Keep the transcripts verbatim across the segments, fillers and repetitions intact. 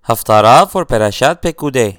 הפטרה for פרשת פקודי.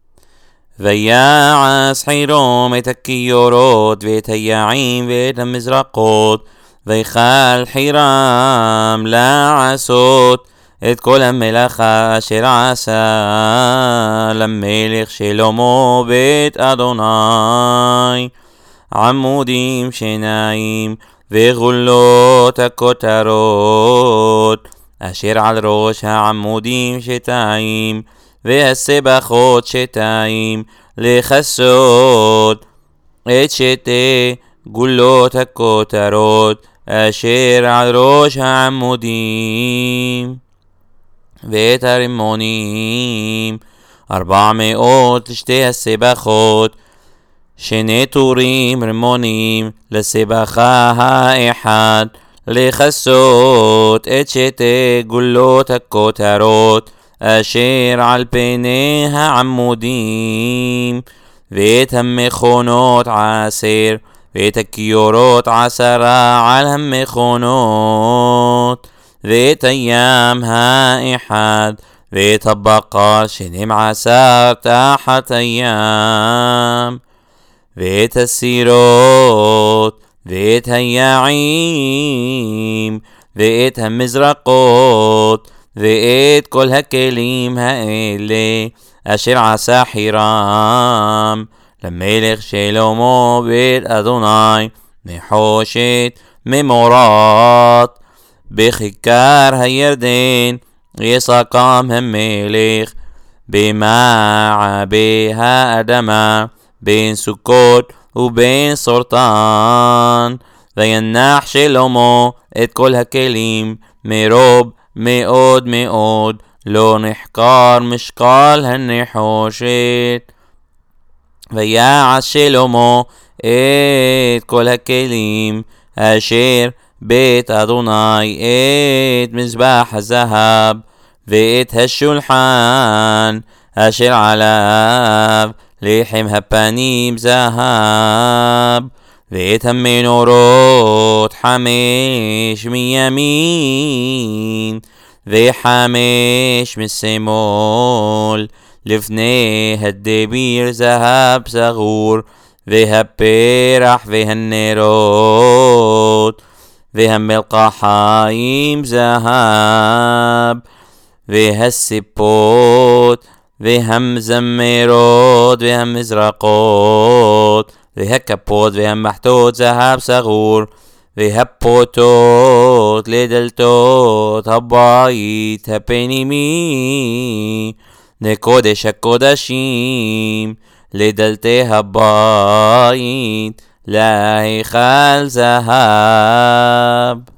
ויעש חירום את הכיורות ואת היעים ואת המזרקות, ויכל חירם לעשות את כל המלאכה אשר עשה למלך שלמה בית אדוני, עמודים שניים וגולות הכותרות אשר על ראש העמודים שתיים, והסבכות שתיים לכסות את שתי גולות הכותרות אשר על ראש העמודים, ואת הרימונים ארבע מאות לשתי הסבכות, שני טורים רימונים לסבכה האחד לכסות את שתי גולות הכותרות אשר על פני העמודים, ואת המכונות עשר, ואת הכיורות עשרה על המכונות, ואת הים האחד, ואת הבקר שנים עשר תחת הים, ואת הסירות, ואת היעים, ואת המזרקות, ואת כל הכלים האלה אשר עשה חירם למלך שלמה בית אדוני, נחושת ממורת בכיכר הירדן, יסקם המלך במעבה האדמה בין סוכות ובין סורטן. וינח שלמה את כל הכלים מרוב מאוד מאוד, לא נחקר משקל הנחושת. ויעש שלמה את כל הכלים אשר בית אדוני, את מזבח הזהב, ואת השולחן אשר עליו לחם הפנים זהב, ואת המנורות חמש מימין וחמש משמאל לפני הדביר זהב סגור, והפרח והנרות והמלקחיים זהב, והסיפות והמזמרות והמזרקות והכפות והמחטות זהב סגור, והפוטות לדלתות הבית הפנימי לקודש הקודשים, לדלתי הבית להיכל זהב.